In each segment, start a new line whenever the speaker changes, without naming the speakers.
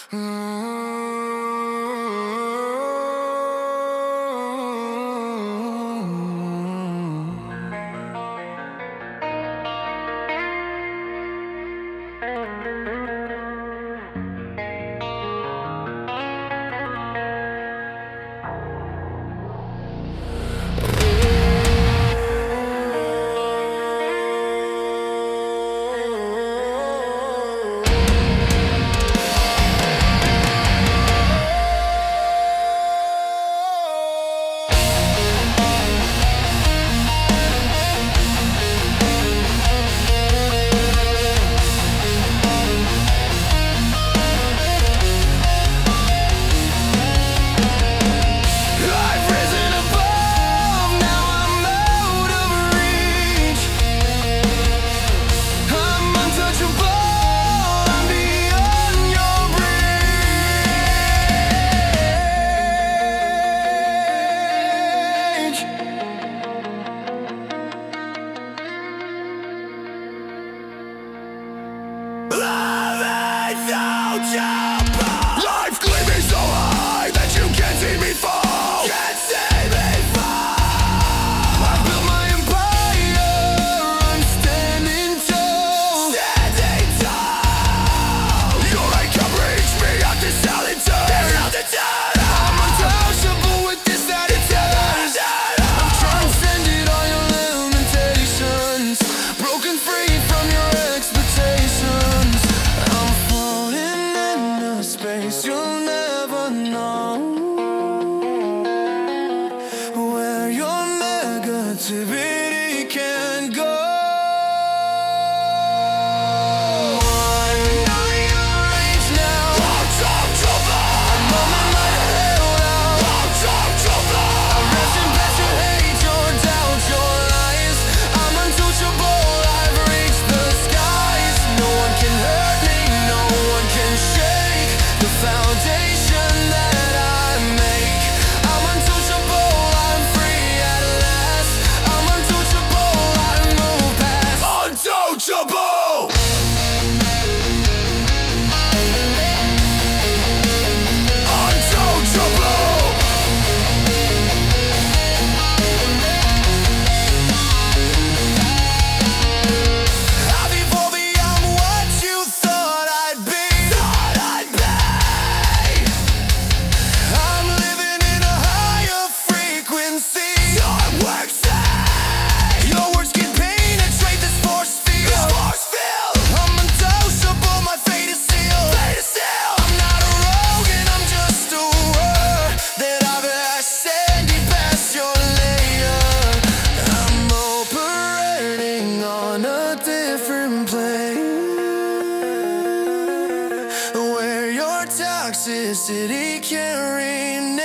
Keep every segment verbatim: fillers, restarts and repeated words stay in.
toxicity can't rename.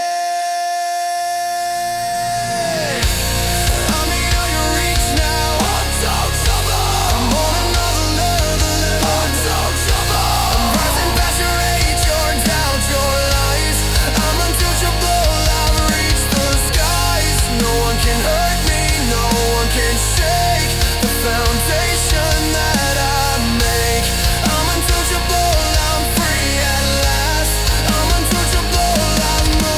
I'm beyond your reach now. Untouchable. I'm on another level. Untouchable. I'm rising past your age, your doubt, your lies. I'm untouchable. I've reached the skies. No one can hurt me. No one can shake the foundation that I make. I'm untouchable. I'm free at last. I'm untouchable. I'm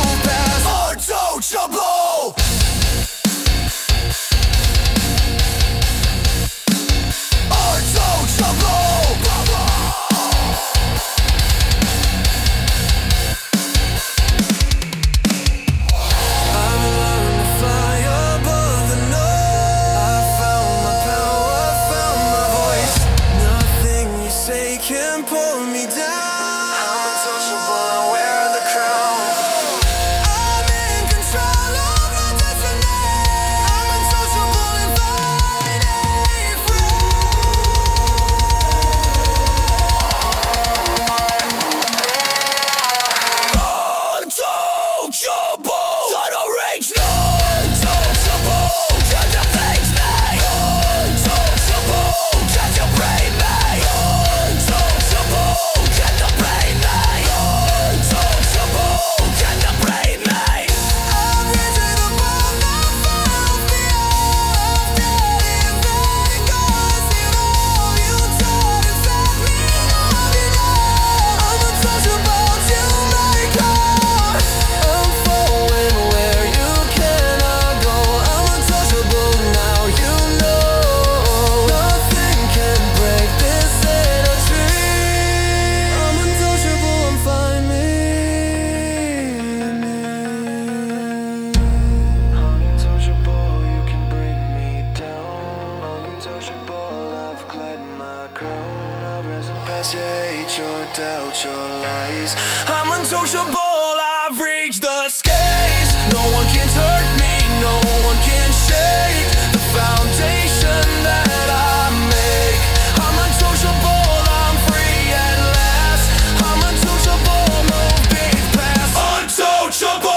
told your lies. I'm untouchable, I've reached the skies. No one can hurt me, no one can shake the foundation that I make. I'm untouchable, I'm free at last. I'm untouchable, no big past. Untouchable.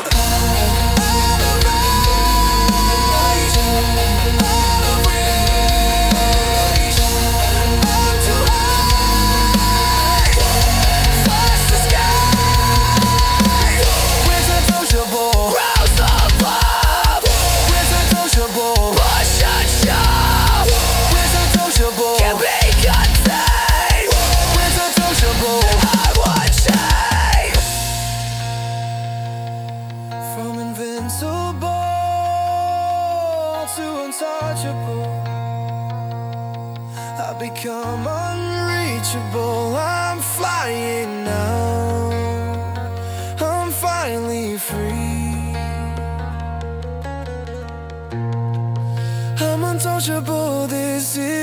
From invincible to untouchable, I've become unreachable. I'm flying now, I'm finally free. I'm untouchable, this is